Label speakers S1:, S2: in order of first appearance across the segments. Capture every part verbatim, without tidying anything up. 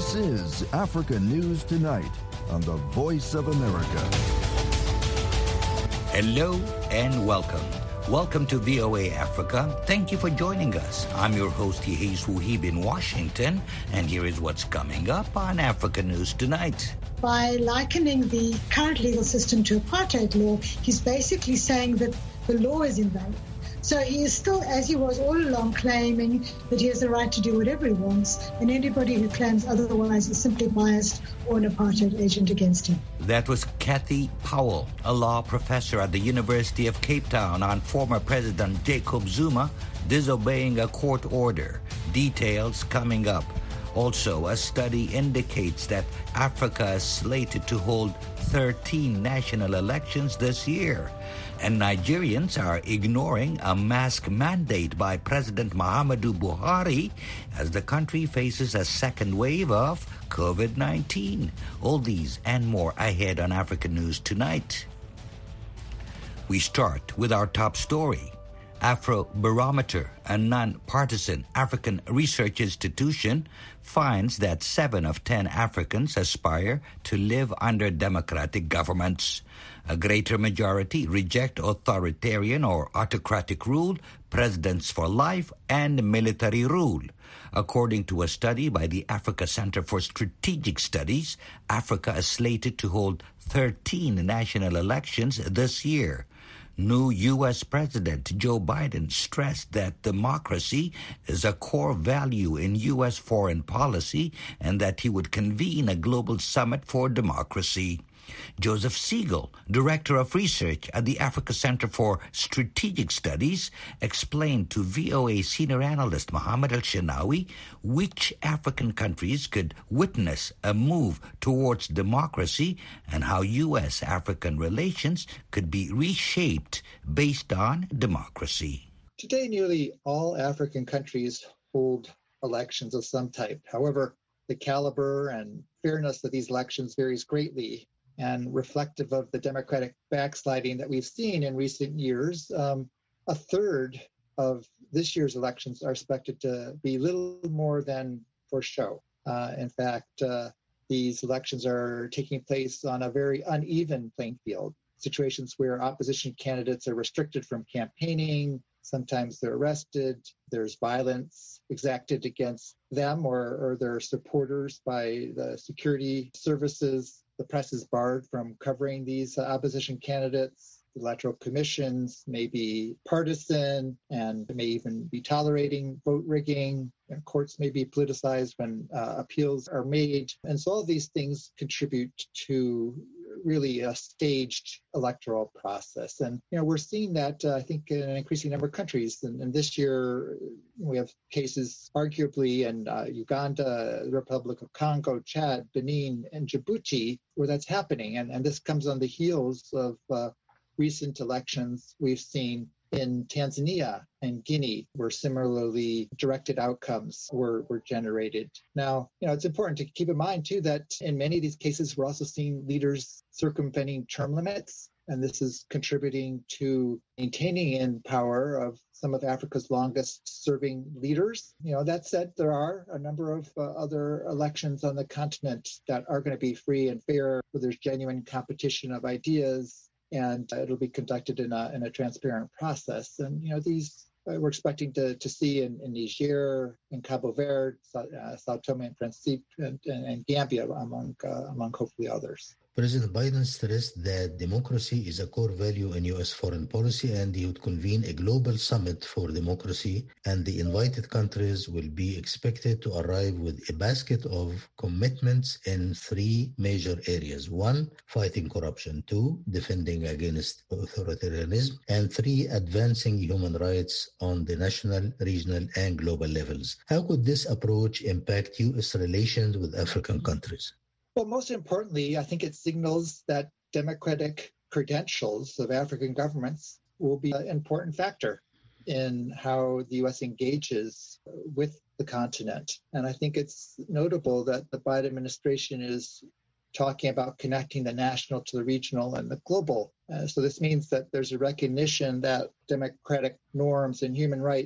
S1: This is Africa News Tonight on the Voice of America.
S2: Hello and welcome. Welcome to V O A Africa. Thank you for joining us. I'm your host, Yehis Wuhib in Washington, and here is what's coming up on Africa News Tonight.
S3: By likening the current legal system to apartheid law, he's basically saying that the law is invalid. So he is still, as he was all along, claiming that he has the right to do whatever he wants, and anybody who claims otherwise is simply biased or an apartheid agent against him.
S2: That was Kathy Powell, a law professor at the University of Cape Town, on former President Jacob Zuma disobeying a court order. Details coming up. Also, a study indicates that Africa is slated to hold thirteen national elections this year. And Nigerians are ignoring a mask mandate by President Muhammadu Buhari as the country faces a second wave of COVID nineteen. All these and more ahead on African News Tonight. We start with our top story. Afrobarometer, a non-partisan African research institution, finds that seven of ten Africans aspire to live under democratic governments. A greater majority reject authoritarian or autocratic rule, presidents for life, and military rule. According to a study by the Africa Center for Strategic Studies, Africa is slated to hold thirteen national elections this year. New U S President Joe Biden stressed that democracy is a core value in U S foreign policy and that he would convene a global summit for democracy. Joseph Siegel, Director of Research at the Africa Center for Strategic Studies, explained to V O A senior analyst Mohammed Al-Shinawi which African countries could witness a move towards democracy and how U S African relations could be reshaped based on democracy.
S4: Today, nearly all African countries hold elections of some type. However, the caliber and fairness of these elections varies greatly. And reflective of the democratic backsliding that we've seen in recent years, um, a third of this year's elections are expected to be little more than for show. Uh, in fact, uh, these elections are taking place on a very uneven playing field, situations where opposition candidates are restricted from campaigning, sometimes they're arrested, there's violence exacted against them or, or their supporters by the security services. The press is barred from covering these uh, opposition candidates. The electoral commissions may be partisan and may even be tolerating vote rigging. And courts may be politicized when uh, appeals are made. And so all these things contribute to really a staged electoral process. And, you know, we're seeing that, uh, I think, in an increasing number of countries. And, and this year, we have cases arguably in uh, Uganda, the Republic of Congo, Chad, Benin, and Djibouti, where that's happening. And, and this comes on the heels of uh, recent elections we've seen in Tanzania and Guinea, where similarly directed outcomes were, were generated. Now, you know, it's important to keep in mind, too, that in many of these cases, we're also seeing leaders circumventing term limits, and this is contributing to maintaining in power of some of Africa's longest-serving leaders. You know, that said, there are a number of uh, other elections on the continent that are going to be free and fair, where there's genuine competition of ideas, and it'll be conducted in a in a transparent process. And, you know, these uh, we're expecting to, to see in, in Niger, in Cabo Verde, uh, Sao Tome and Principe, and, and, and Gambia, among uh, among hopefully others.
S5: President Biden stressed that democracy is a core value in U S foreign policy, and he would convene a global summit for democracy, and the invited countries will be expected to arrive with a basket of commitments in three major areas. One, fighting corruption. Two, defending against authoritarianism. And three, advancing human rights on the national, regional, and global levels. How could this approach impact U S relations with African countries?
S4: Well, most importantly, I think it signals that democratic credentials of African governments will be an important factor in how the U S engages with the continent. And I think it's notable that the Biden administration is talking about connecting the national to the regional and the global. Uh, so this means that there's a recognition that democratic norms and human rights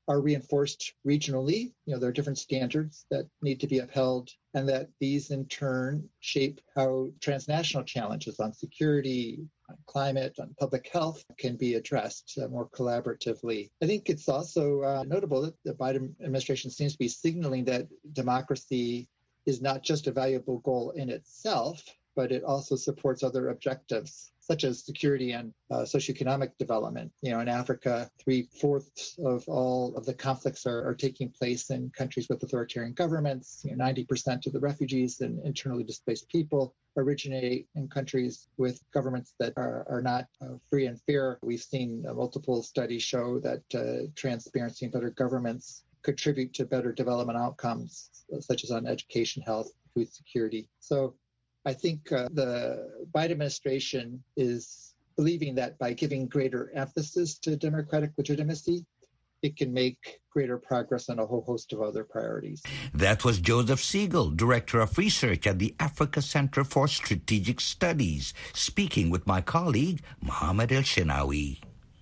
S4: are reinforced regionally. You know, there are different standards that need to be upheld, and that these in turn shape how transnational challenges on security, on climate, on public health can be addressed uh, more collaboratively. I think it's also uh, notable that the Biden administration seems to be signaling that democracy is not just a valuable goal in itself, but it also supports other objectives, such as security and uh, socioeconomic development. You know, in Africa, three-fourths of all of the conflicts are, are taking place in countries with authoritarian governments. You know, ninety percent of the refugees and internally displaced people originate in countries with governments that are, are not uh, free and fair. We've seen uh, multiple studies show that uh, transparency and better governments contribute to better development outcomes, such as on education, health, food security. So I think uh, the Biden administration is believing that by giving greater emphasis to democratic legitimacy, it can make greater progress on a whole host of other priorities.
S2: That was Joseph Siegel, Director of Research at the Africa Center for Strategic Studies, speaking with my colleague, Mohammed El-Shenawi.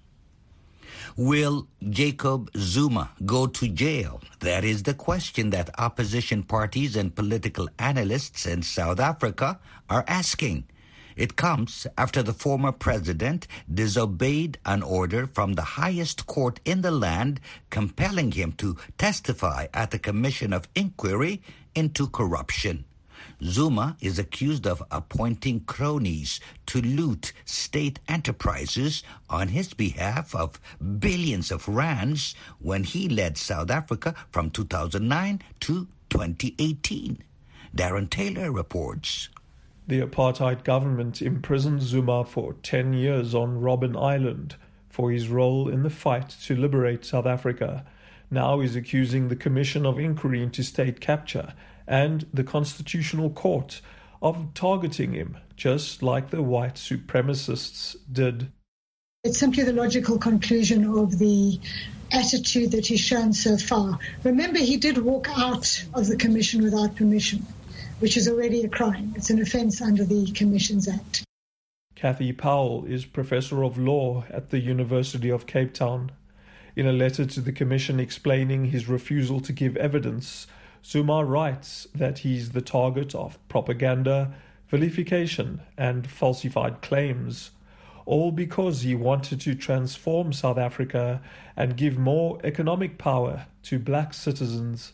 S2: Will Jacob Zuma go to jail? That is the question that opposition parties and political analysts in South Africa are asking. It comes after the former president disobeyed an order from the highest court in the land compelling him to testify at the Commission of Inquiry into Corruption. Zuma is accused of appointing cronies to loot state enterprises on his behalf of billions of rands when he led South Africa from two thousand nine to twenty eighteen. Darren Taylor reports.
S6: The apartheid government imprisoned Zuma for ten years on Robben Island for his role in the fight to liberate South Africa. Now he's accusing the Commission of Inquiry into State Capture and the Constitutional Court of targeting him, just like the white supremacists did.
S3: It's simply the logical conclusion of the attitude that he's shown so far. Remember, he did walk out of the commission without permission, which is already a crime. It's an offence under the Commissions Act.
S6: Kathy Powell is Professor of Law at the University of Cape Town. In a letter to the Commission explaining his refusal to give evidence, Zuma writes that he's the target of propaganda, vilification, and falsified claims, all because he wanted to transform South Africa and give more economic power to black citizens.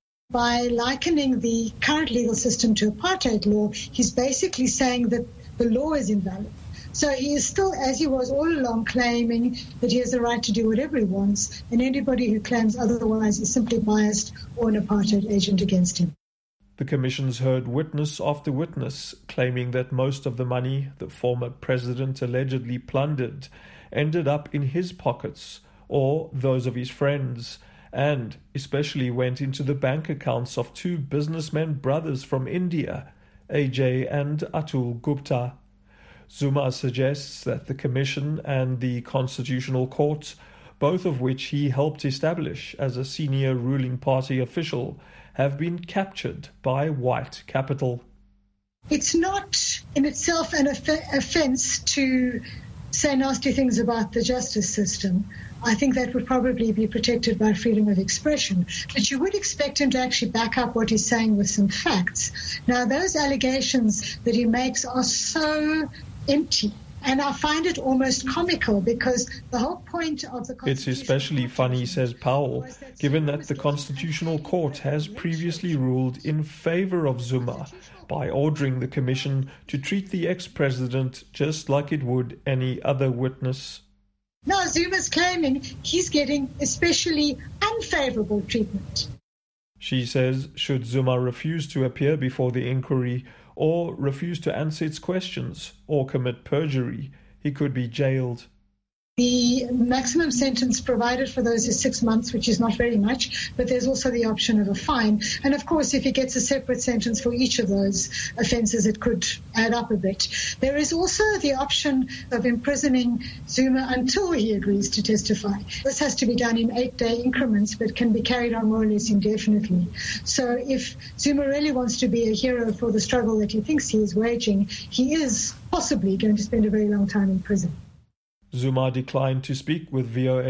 S3: By likening the current legal system to apartheid law, he's basically saying that the law is invalid. So he is still, as he was all along, claiming that he has the right to do whatever he wants, and anybody who claims otherwise is simply biased or an apartheid agent against him.
S6: The commissions heard witness after witness claiming that most of the money the former president allegedly plundered ended up in his pockets or those of his friends, and especially went into the bank accounts of two businessmen brothers from India, A J and Atul Gupta. Zuma suggests that the Commission and the Constitutional Court, both of which he helped establish as a senior ruling party official, have been captured by white capital.
S3: It's not in itself an off- offence to say nasty things about the justice system. I think that would probably be protected by freedom of expression. But you would expect him to actually back up what he's saying with some facts. Now, those allegations that he makes are so empty. And I find it almost comical because the whole point of the
S6: It's especially funny, says Powell, given that the Constitutional Court has previously ruled in favor of Zuma by ordering the Commission to treat the ex-president just like it would any other witness.
S3: Now Zuma's claiming he's getting especially unfavorable treatment.
S6: She says should Zuma refuse to appear before the inquiry or refuse to answer its questions or commit perjury, he could be jailed.
S3: The maximum sentence provided for those is six months, which is not very much, but there's also the option of a fine. And of course, if he gets a separate sentence for each of those offences, it could add up a bit. There is also the option of imprisoning Zuma until he agrees to testify. This has to be done in eight-day increments, but can be carried on more or less indefinitely. So if Zuma really wants to be a hero for the struggle that he thinks he is waging, he is possibly going to spend a very long time in prison.
S6: Zuma declined to speak with V O A.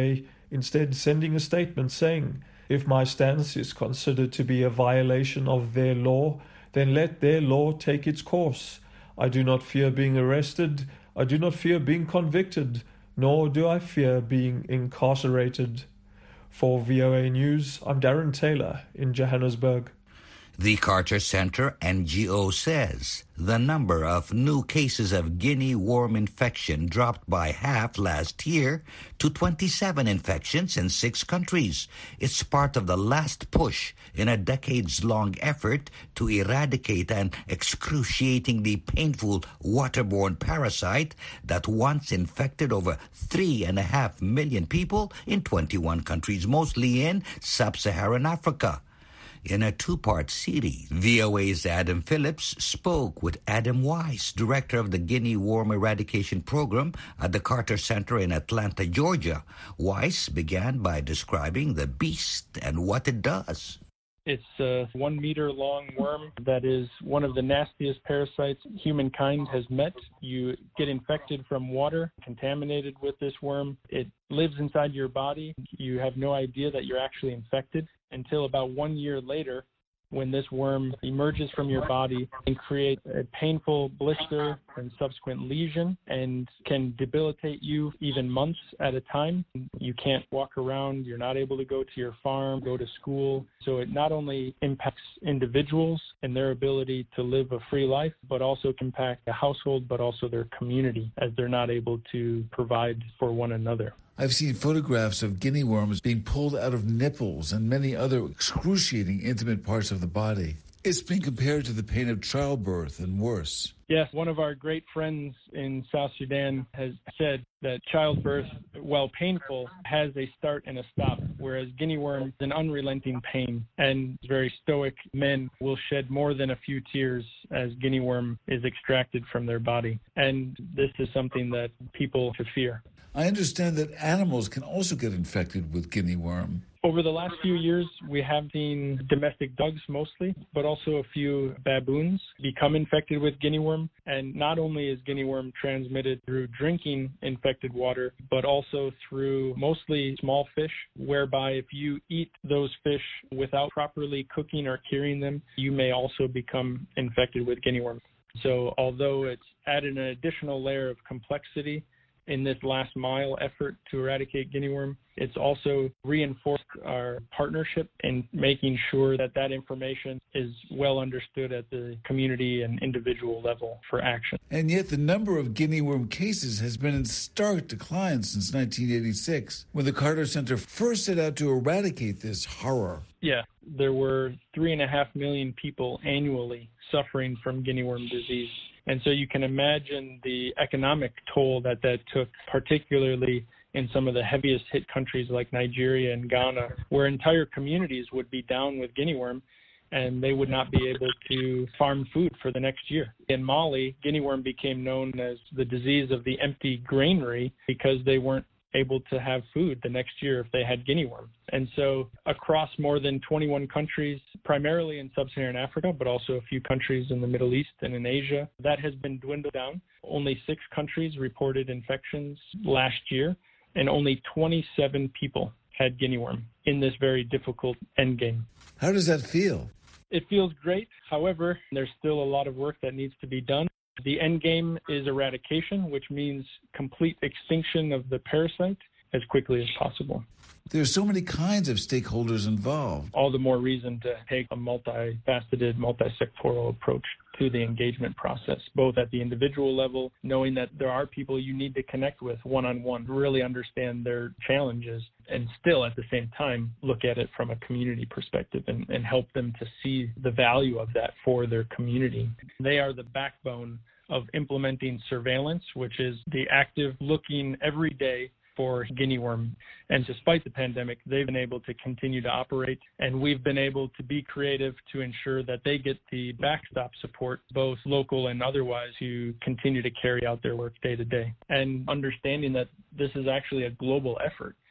S6: instead sending a statement saying, if my stance is considered to be a violation of their law, then let their law take its course. I do not fear being arrested. I do not fear being convicted, nor do I fear being incarcerated. For V O A News, I'm Darren Taylor in Johannesburg.
S2: The Carter Center N G O says the number of new cases of guinea worm infection dropped by half last year to twenty-seven infections in six countries. It's part of the last push in a decades-long effort to eradicate an excruciatingly painful waterborne parasite that once infected over three and a half million people in twenty-one countries, mostly in sub-Saharan Africa. In a two-part series, V O A's Adam Phillips spoke with Adam Weiss, director of the Guinea Worm Eradication Program at the Carter Center in Atlanta, Georgia. Weiss began by describing the beast and what it does.
S7: It's a one-meter-long worm that is one of the nastiest parasites humankind has met. You get infected from water, contaminated with this worm. It lives inside your body. You have no idea that you're actually infected until about one year later, when this worm emerges from your body and creates a painful blister and subsequent lesion and can debilitate you even months at a time. You can't walk around. You're not able to go to your farm, go to school. So it not only impacts individuals and their ability to live a free life, but also can impact the household, but also their community, as they're not able to provide for one another.
S8: I've seen photographs of guinea worms being pulled out of nipples and many other excruciating intimate parts of the body. It's been compared to the pain of childbirth and worse.
S7: Yes, one of our great friends in South Sudan has said that childbirth, while painful, has a start and a stop, whereas guinea worm is an unrelenting pain, and very stoic men will shed more than a few tears as guinea worm is extracted from their body. And this is something that people should fear.
S8: I understand that animals can also get infected with guinea worm.
S7: Over the last few years, we have seen domestic dogs mostly, but also a few baboons become infected with guinea worm. And not only is guinea worm transmitted through drinking infected water, but also through mostly small fish, whereby if you eat those fish without properly cooking or curing them, you may also become infected with guinea worm. So although it's added an additional layer of complexity in this last mile effort to eradicate guinea worm, it's also reinforced our partnership in making sure that that information is well understood at the community and individual level for action.
S8: And yet the number of guinea worm cases has been in stark decline since nineteen eighty-six, when the Carter Center first set out to eradicate this horror.
S7: Yeah, there were three and a half million people annually suffering from guinea worm disease. And so you can imagine the economic toll that that took, particularly in some of the heaviest hit countries like Nigeria and Ghana, where entire communities would be down with guinea worm and they would not be able to farm food for the next year. In Mali, guinea worm became known as the disease of the empty granary because they weren't able to have food the next year if they had guinea worm. And so across more than twenty-one countries, primarily in sub-Saharan Africa, but also a few countries in the Middle East and in Asia, that has been dwindled down. Only six countries reported infections last year, and only twenty-seven people had guinea worm in this very difficult endgame.
S8: How does that feel?
S7: It feels great. However, there's still a lot of work that needs to be done. The end game is eradication, which means complete extinction of the parasite as quickly as possible.
S8: There are so many kinds of stakeholders involved.
S7: All the more reason to take a multifaceted, multi-sectoral approach to the engagement process, both at the individual level, knowing that there are people you need to connect with one-on-one, really understand their challenges, and still at the same time look at it from a community perspective and, and help them to see the value of that for their community. They are the backbone of implementing surveillance, which is the active looking every day for guinea worm. And despite the pandemic, they've been able to continue to operate, and we've been able to be creative to ensure that they get the backstop support, both local and otherwise, to continue to carry out their work day to day. And understanding that this is actually a global effort.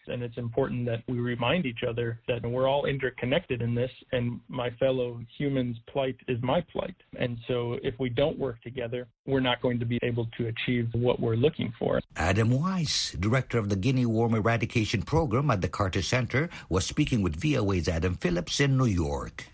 S7: And it's important that we remind each other that we're all interconnected in this, and my fellow humans' plight is my plight. And so if we don't work together, we're not going to be able to achieve what we're looking for.
S2: Adam Weiss, director of the Guinea Worm Eradication Program at the Carter Center, was speaking with V O A's Adam Phillips in New York.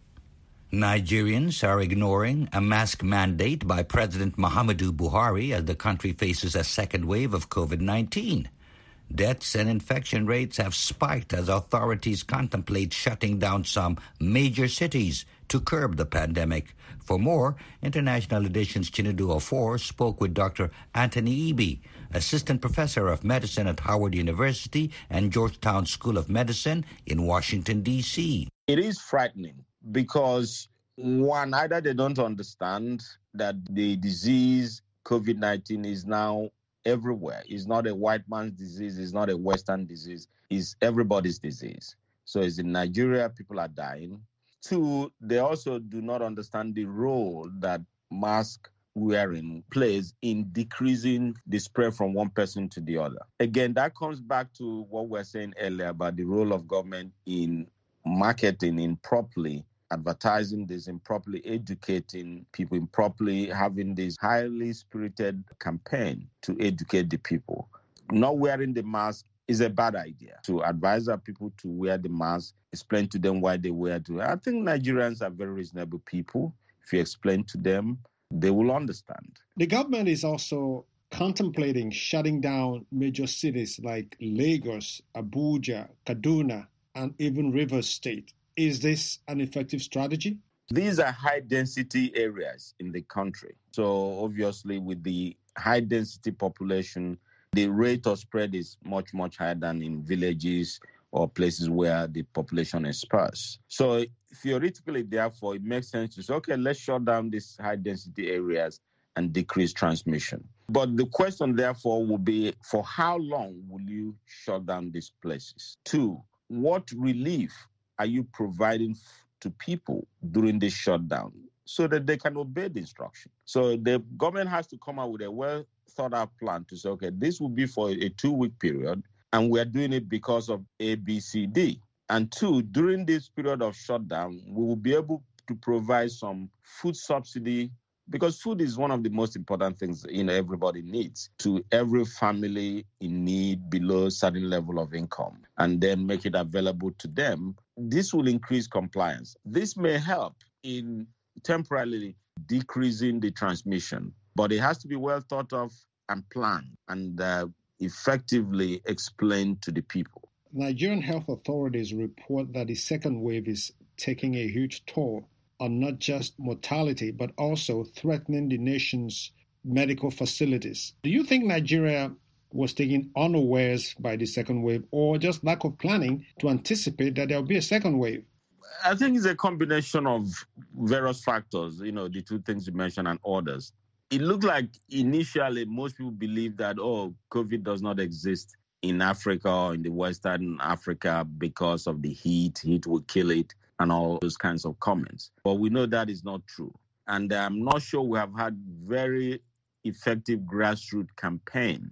S2: Nigerians are ignoring a mask mandate by President Muhammadu Buhari as the country faces a second wave of COVID nineteen. Deaths and infection rates have spiked as authorities contemplate shutting down some major cities to curb the pandemic. For more, International Edition's Chinedu Ofor spoke with Doctor Anthony Eby, assistant professor of medicine at Howard University and Georgetown School of Medicine in Washington, D C.
S9: It is frightening because, one, either they don't understand that the disease, COVID nineteen, is now everywhere. It's not a white man's disease. It's not a Western disease. It's everybody's disease. So it's in Nigeria, people are dying. Two, they also do not understand the role that mask wearing plays in decreasing the spread from one person to the other. Again, that comes back to what we were saying earlier about the role of government in marketing, in properly advertising this, in properly educating people, in properly having this highly spirited campaign to educate the people. Not wearing the mask is a bad idea. To advise our people to wear the mask, explain to them why they wear it. I think Nigerians are very reasonable people. If you explain to them, they will understand.
S10: The government is also contemplating shutting down major cities like Lagos, Abuja, Kaduna, and even Rivers State. Is this an effective strategy?
S9: These are high-density areas in the country. So obviously with the high-density population, the rate of spread is much, much higher than in villages or places where the population is sparse. So theoretically, therefore, it makes sense to say, okay, let's shut down these high-density areas and decrease transmission. But the question, therefore, will be, for how long will you shut down these places? Two, what relief are you providing f- to people during this shutdown so that they can obey the instruction? So the government has to come out with a well thought out plan to say, okay, this will be for a two-week period, and we are doing it because of A, B, C, D. And two, during this period of shutdown, we will be able to provide some food subsidy, because food is one of the most important things, you know, everybody needs, to every family in need below a certain level of income, and then make it available to them. This will increase compliance. This may help in temporarily decreasing the transmission, but it has to be well thought of and planned and uh, effectively explained to the people.
S10: Nigerian health authorities report that the second wave is taking a huge toll on not just mortality, but also threatening the nation's medical facilities. Do you think Nigeria was taken unawares by the second wave, or just lack of planning to anticipate that there will be a second wave?
S9: I think it's a combination of various factors, you know, the two things you mentioned and others. It looked like initially most people believed that, oh, COVID does not exist in Africa or in the Western Africa because of the heat, heat will kill it, and all those kinds of comments. But we know that is not true. And I'm not sure we have had very effective grassroots campaign,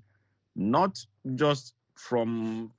S9: not just from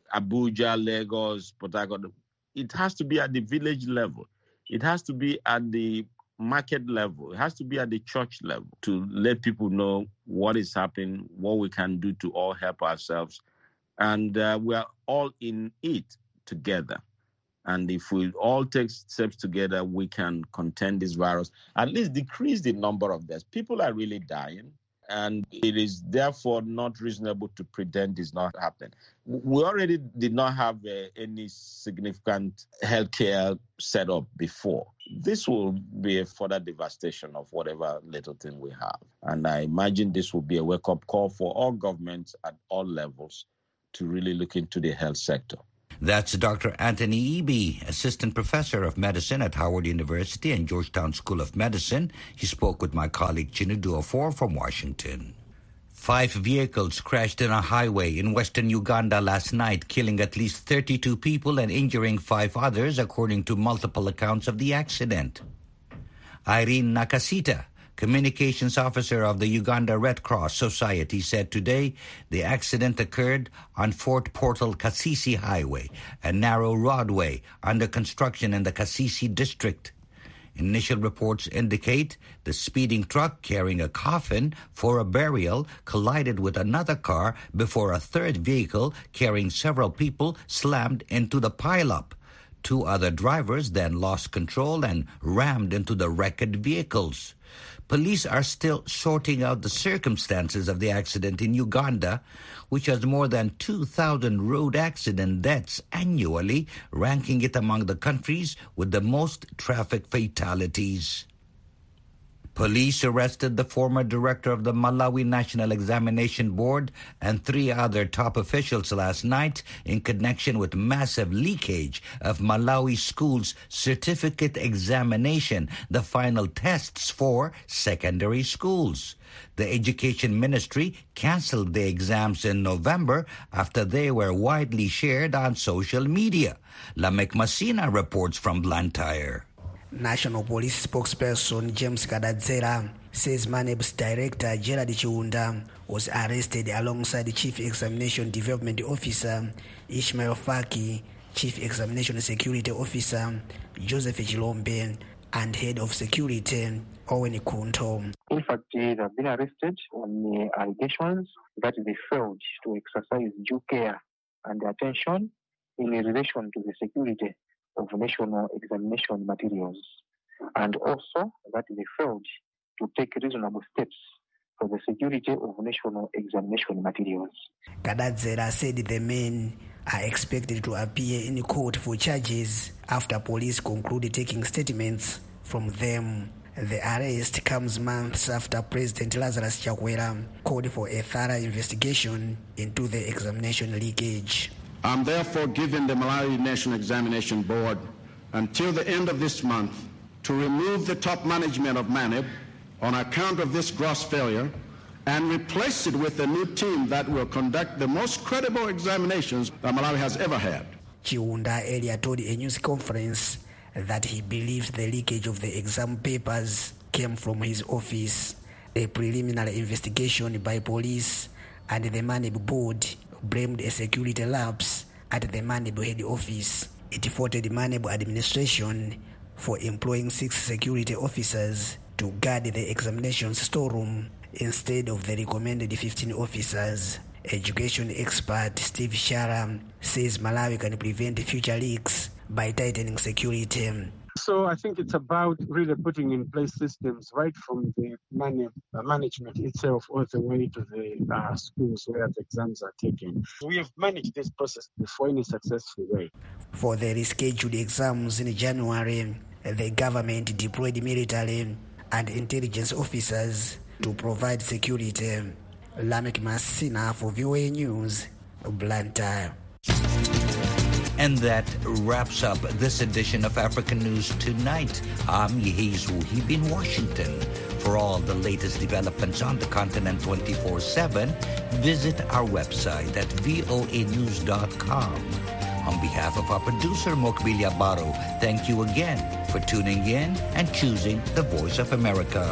S9: Abuja, Lagos, Port Harcourt. It has to be at the village level. It has to be at the market level. It has to be at the church level to let people know what is happening, what we can do to all help ourselves. And uh, we are all in it together. And if we all take steps together, we can contain this virus, at least decrease the number of deaths. People are really dying, and it is therefore not reasonable to pretend it's not happening. We already did not have uh, any significant healthcare setup before. This will be a further devastation of whatever little thing we have. And I imagine this will be a wake-up call for all governments at all levels to really look into the health sector.
S2: That's Doctor Anthony Eby, assistant professor of medicine at Howard University and Georgetown School of Medicine. He spoke with my colleague Chinedu Ofor from Washington. Five vehicles crashed in a highway in western Uganda last night, killing at least thirty-two people and injuring five others, according to multiple accounts of the accident. Irene Nakasita, Communications officer of the Uganda Red Cross Society said today the accident occurred on Fort Portal Kasisi Highway, a narrow roadway under construction in the Kasisi district. Initial reports indicate the speeding truck carrying a coffin for a burial collided with another car before a third vehicle carrying several people slammed into the pileup. Two other drivers then lost control and rammed into the wrecked vehicles. Police are still sorting out the circumstances of the accident in Uganda, which has more than two thousand road accident deaths annually, ranking it among the countries with the most traffic fatalities. Police arrested the former director of the Malawi National Examination Board and three other top officials last night in connection with massive leakage of Malawi schools' certificate examination, the final tests for secondary schools. The Education Ministry canceled the exams in November after they were widely shared on social media. Lamek Masina reports from Blantyre.
S11: National Police spokesperson James Kadadzera says MANEB's director Gerard Chiunda was arrested alongside Chief Examination Development Officer Ishmael Faki, Chief Examination Security Officer Joseph Chilombe, and Head of Security Owen Kunto.
S12: In fact, they have been arrested on the allegations that they failed to exercise due care and attention in relation to the security of national examination materials, and also that they failed to take reasonable steps for the security of national examination materials.
S11: Kadadzera said the men are expected to appear in court for charges after police concluded taking statements from them. The arrest comes months after President Lazarus Chakwera called for a thorough investigation into the examination leakage.
S13: I'm therefore giving the Malawi National Examination Board until the end of this month to remove the top management of MANEB on account of this gross failure and replace it with a new team that will conduct the most credible examinations that Malawi has ever had.
S11: Chiunda earlier told a news conference that he believed the leakage of the exam papers came from his office. A preliminary investigation by police and the MANEB board blamed a security lapse at the MANEB head office. It faulted the MANEB administration for employing six security officers to guard the examinations storeroom instead of the recommended fifteen officers. Education expert Steve Shara says Malawi can prevent future leaks by tightening security.
S14: So I think it's about really putting in place systems right from the man- uh, management itself all the way to the uh, schools where the exams are taken. We have managed this process before in a successful way.
S11: For the rescheduled exams in January, the government deployed military and intelligence officers to provide security. Lamek Masina for V O A News, Blantyre.
S2: And that wraps up this edition of African News Tonight. I'm Yehizu Hib in Washington. For all the latest developments on the continent twenty-four seven, visit our website at voa news dot com. On behalf of our producer, Mokbilia Baro, thank you again for tuning in and choosing the Voice of America.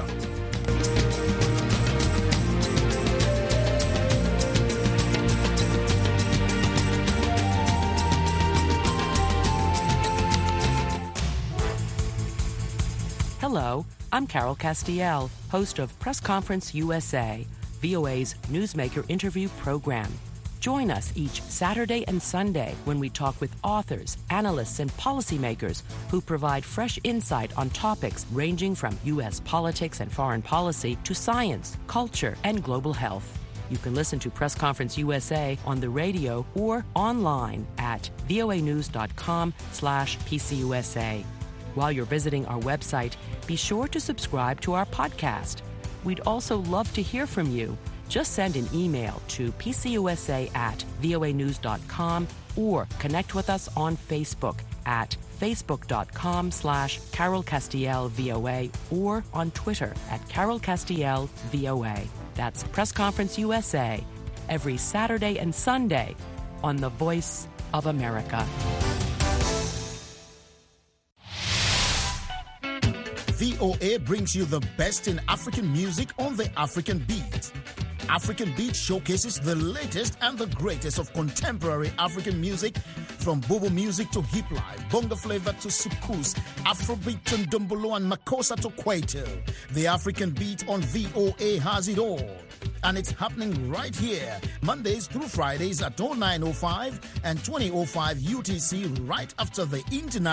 S15: Hello, I'm Carol Castiel, host of Press Conference U S A, V O A's newsmaker interview program. Join us each Saturday and Sunday when we talk with authors, analysts, and policymakers who provide fresh insight on topics ranging from U S politics and foreign policy to science, culture, and global health. You can listen to Press Conference U S A on the radio or online at voa news dot com slash P C U S A. While you're visiting our website, be sure to subscribe to our podcast. We'd also love to hear from you. Just send an email to p c u s a at voa news dot com or connect with us on Facebook at facebook dot com slash Carol Castiel V O A or on Twitter at Carol Castiel V O A. That's Press Conference U S A every Saturday and Sunday on the Voice of America.
S16: V O A brings you the best in African music on the African Beat. African Beat showcases the latest and the greatest of contemporary African music, from Bobo music to hip life, bonga flavor to soukous, Afrobeat and Ndombolo and Makossa to Kwaito. The African Beat on V O A has it all. And it's happening right here, Mondays through Fridays at oh nine oh five and twenty oh five U T C, right after the international